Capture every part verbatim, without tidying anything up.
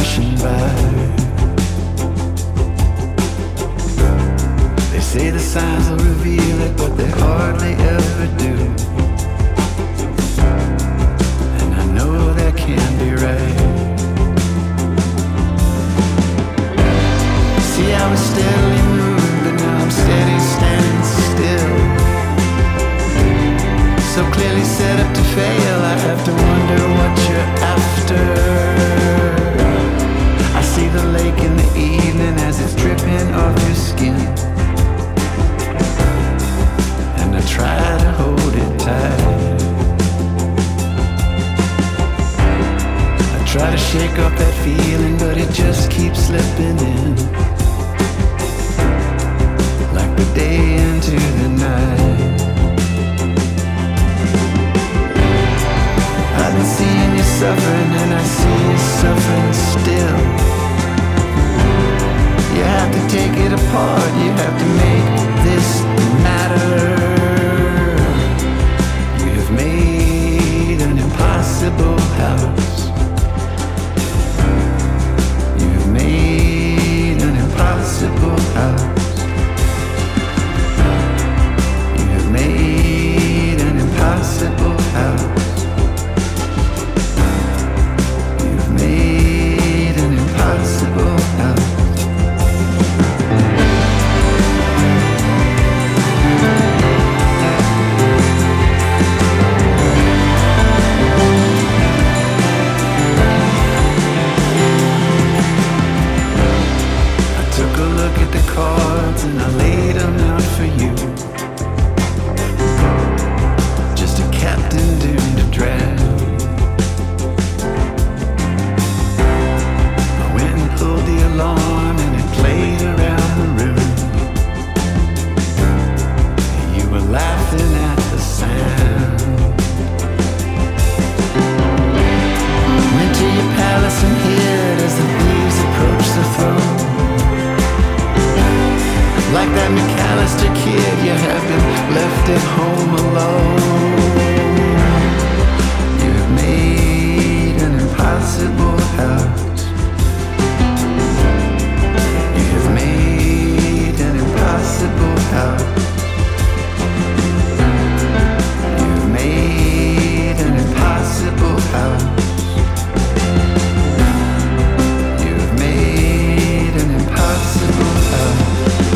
rushing by. They say the signs will reveal it, but they hardly ever do. And I know that can't be right. See, I was steadily moving, but now I'm steady standing still. So clearly set up to fail, I have to wonder what you're after. I see the lake in the evening as it's dripping off your skin, and I try to hold it tight. I try to shake off that feeling, but it just keeps slipping in, like the day into the night. I've been seeing you suffering, and I see you suffering still. You have to take it apart, you have to make this matter. You have made an impossible house. You have made an impossible house. You have made an impossible house. Made an impossible house. I took a look at the cards and I laid them out for you. Just a captain doomed to drown. Pulled the alarm and it played around the room. You were laughing at the sound. Went to your palace and hid as the thieves approached the throne. Like that McAllister kid, you have been left at home alone. You have made an impossible house. Made an impossible house. You've made an impossible house. You've made an impossible house.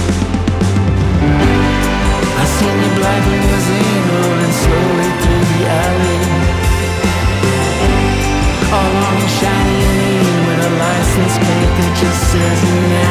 I seen your black limousine rolling slowly through the alley, all long and shiny and neat, with a license plate that just says